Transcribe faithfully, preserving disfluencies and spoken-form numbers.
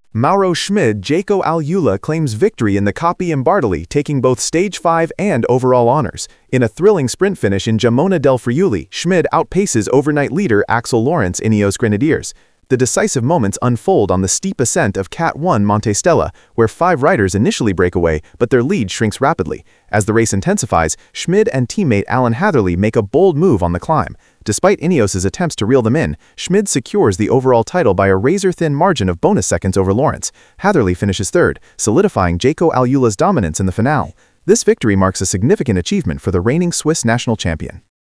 Mauro Schmid Jaco Alula claims victory in the Coppi in Bartali, taking both Stage five and overall honors. In a thrilling sprint finish in Gemona del Friuli, Schmid outpaces overnight leader Axel Lawrence Ineos Grenadiers. The decisive moments unfold on the steep ascent of Cat one Monte Stella, where five riders initially break away, but their lead shrinks rapidly. As the race intensifies, Schmid and teammate Alan Hatherley make a bold move on the climb. Despite Ineos' attempts to reel them in, Schmid secures the overall title by a razor-thin margin of bonus seconds over Lawrence. Hatherley finishes third, solidifying Jaco Alula's dominance in the finale. This victory marks a significant achievement for the reigning Swiss national champion.